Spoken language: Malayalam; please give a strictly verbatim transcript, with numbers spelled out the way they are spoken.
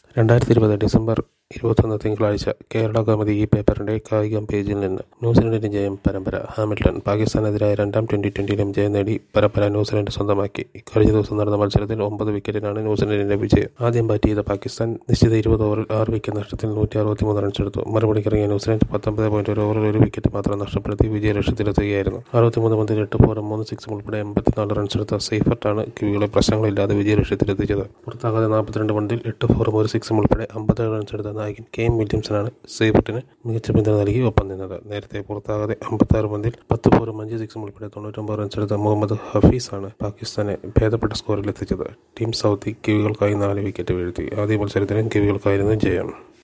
രണ്ടായിരത്തി ഇരുപത് ഡിസംബർ ഇരുപത്തൊന്ന് തിങ്കളാഴ്ച കേരള കൗമുദി ഈ പേപ്പറിന്റെ കായികം പേജിൽ നിന്ന് ന്യൂസിലൻഡിന് ജയം. പരമ്പര. ഹാമിൽട്ടൺ പാകിസ്ഥാനെതിരായ രണ്ടാം ട്വന്റി ട്വന്റിയിലും ജയം നേടി പരമ്പര ന്യൂസിലൻഡ് സ്വന്തമാക്കി. കഴിഞ്ഞ ദിവസം നടന്ന മത്സരത്തിൽ ഒമ്പത് വിക്കറ്റിനാണ് ന്യൂസിലൻഡിന്റെ വിജയം. ആദ്യം ബാറ്റ് ചെയ്ത പാകിസ്ഥാൻ നിശ്ചിത ഇരുപത് ഓവറിൽ ആറ് വിക്കറ്റ് നഷ്ടത്തിൽ നൂറ്റി അറുപത്തിമൂന്ന് റൺസെടുത്തു. മറുപടിക്കിറങ്ങിയ ന്യൂസിലൻഡ് പത്തൊമ്പത് പോയിന്റ് ഒരു ഓവറിൽ ഒരു വിക്കറ്റ് മാത്രം നഷ്ടപ്പെടുത്തി വിജയലക്ഷ്യത്തിലെത്തുകയായിരുന്നു. അറുപത്തിമൂന്ന് പന്തിൽ എട്ട് ഫോറും മൂന്ന് സിക്സും ഉൾപ്പെടെ എൺപത്തിനാല് റൺസെടുത്ത സെയ്ഫർട്ടാണ് കിവികളെ പ്രശ്നങ്ങളില്ലാതെ വിജയലക്ഷ്യത്തിലെത്തിച്ചത്. പുറത്താകാതെ നാൽപ്പത്തിരണ്ട് പന്തിൽ എട്ട് ഫോറും ഒരു സിക്സും ഉൾപ്പെടെ അമ്പത്തേഴ് റൺസെടുത്ത നായകൻ കെയ്ൻ വില്യംസനാണ് സെയ്ഫർട്ടിന് മികച്ച പിന്തുണ നൽകി ഒപ്പം നിന്നത്. നേരത്തെ പുറത്താകാതെ അമ്പത്താറ് പന്തിൽ പത്ത് ഫോറും അഞ്ച് സിക്സും ഉൾപ്പെടെ തൊണ്ണൂറ്റൊമ്പത് റൺസെടുത്ത മുഹമ്മദ് ഹഫീസാണ് പാകിസ്ഥാനെ ഭേദപ്പെട്ട സ്കോറിലെത്തിച്ചത്. ടീം സൗദി കിവികൾക്കായി നാല് വിക്കറ്റ് വീഴ്ത്തി. ആദ്യ മത്സരത്തിലും കിവികൾക്കായിരുന്നു ജയം.